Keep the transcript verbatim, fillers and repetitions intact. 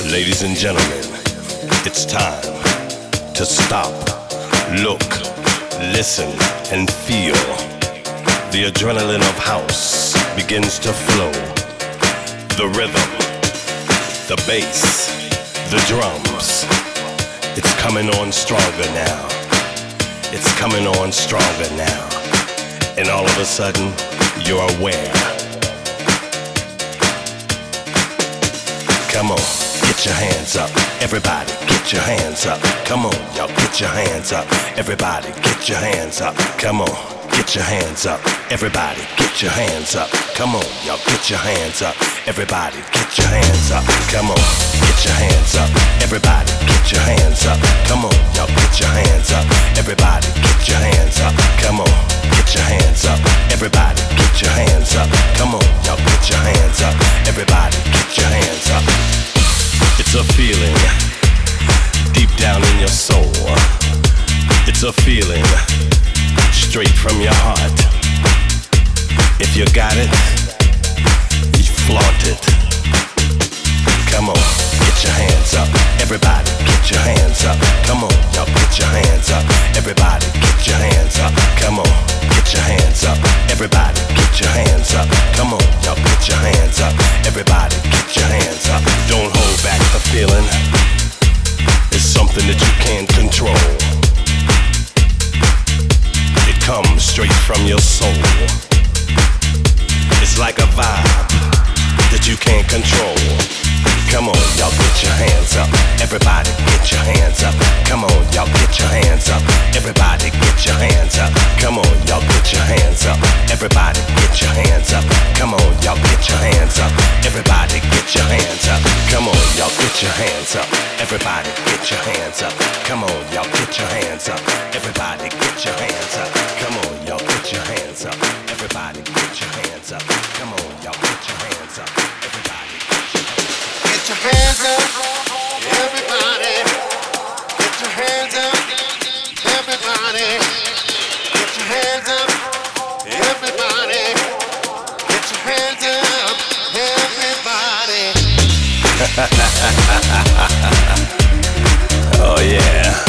Ladies and gentlemen, it's time to stop, look, listen, and feel. The adrenaline of house begins to flow. The rhythm, the bass, the drums. It's coming on stronger now. It's coming on stronger now. And all of a sudden, you're aware. Come on, get your hands up. Everybody, get your hands up. Come on, y'all, get your hands up. Everybody, get your hands up. Come on, get your hands up. Everybody, get your hands up. Come on, y'all, get your hands up. Everybody, get your hands up. Come on, get your hands up. Everybody, get your hands up. Come on, y'all, get your hands up. Everybody, get your hands up. Come on, get your hands up. Everybody, get your hands up. Come on, y'all, get your hands up. Everybody, get your hands up. It's a feeling deep down in your soul. It's a feeling straight from your heart. If you got it, you flaunt it. Come on, get your hands up. Everybody, get your hands up. Come on, y'all, get your hands up. Everybody, get your hands up. Come on, get your hands up. Everybody, get your hands up. Come on, y'all, get your hands up. Everybody, get your hands up. Don't hold back the feeling. It's something that you can't control. It comes straight from your soul. It's like a vibe that you can't control. Come on, y'all, get your hands up. Everybody, get your hands up. Come on, y'all, get your hands up. Everybody, get your hands up. Come on, y'all, get your hands up. Everybody, get your hands up. Come on, y'all, get your hands up. Everybody, get your hands up. Come on, y'all, get your hands up. Everybody, get your hands up. Come on, y'all, get your hands up. Everybody, get your hands up. Come on, y'all, get your hands up. Everybody, get your hands up. Come on, y'all, get your hands up. Everybody, get your hands up, everybody. Get your hands up, everybody. Get your hands up, everybody. Get your hands up, everybody. oh yeah.